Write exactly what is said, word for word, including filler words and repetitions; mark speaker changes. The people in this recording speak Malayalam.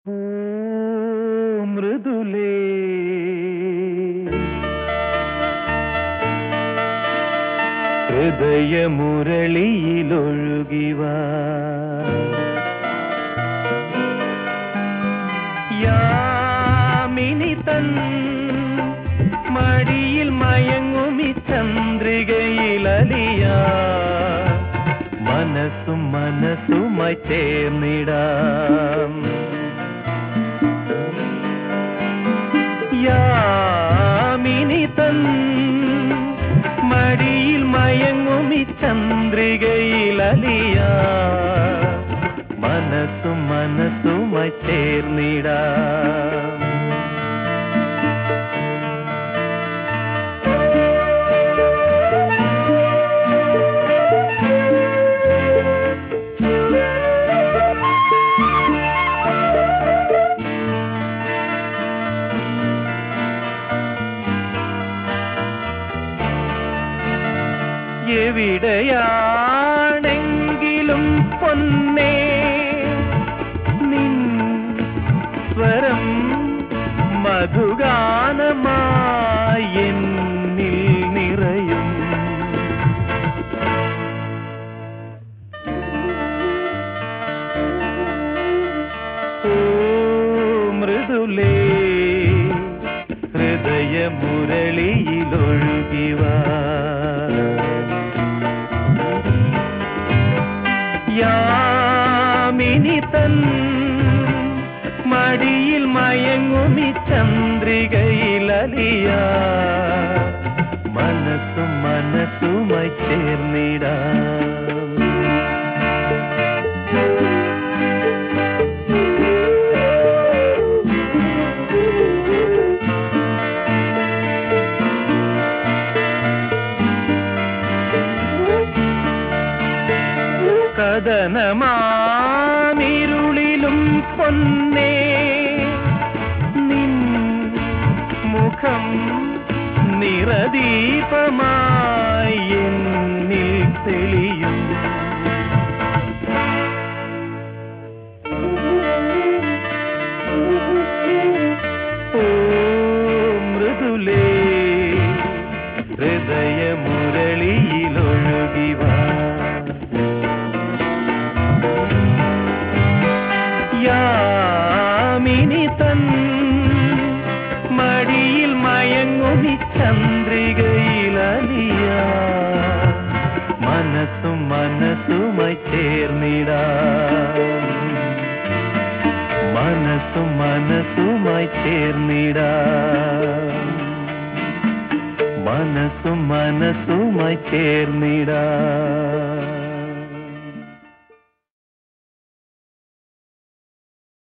Speaker 1: ഓ മൃദുലേ ഹൃദയമുരളിയിലൊഴുകിവാ യാമിനി തൻ മടിയിൽ മയങ്ങുമി ചന്ദ്രികയിലലിയാ മനസ്സും മനസ്സുമായി ചേർന്നിടാം യാമിനി തൻ മടിയിൽ മയങ്ങുമി ചന്ദ്രികയിലലിയാ മനസ്സും മനസ്സുമായി ചേർന്നിടാം എവിടെയാണെങ്കിലും പൊന്നേ നിൻ സ്വരം മധുഗാനമായി എന്നിൽ നിറയും ഓ മൃദുലേ ഹൃദയമുരളിയിലൊഴുകിവാ യാമിനി തൻ മടിയിൽ മയങ്ങുമി ചന്ദ്രികയിലലിയാ മനസ്സും മനസ്സുമായി ചേർന്നിടാം കദനമാമിരുളിലും പൊന്നേ നിൻ മുഖം നിറദീപമായി എന്നിൽ തെളിയും ഓ മൃദുലേ ഹൃദയമുരളിയിലൊഴുകിവാ യാമിനി തൻ മടിയിൽ മയങ്ങുമി ചന്ദ്രികയിലലിയാ മനസ്സും മനസ്സുമായി ചേർന്നിടാം മനസ്സും മനസ്സുമായി ചേർന്നിടാം മനസ്സും മനസ്സുമായി ചേർന്നിടാം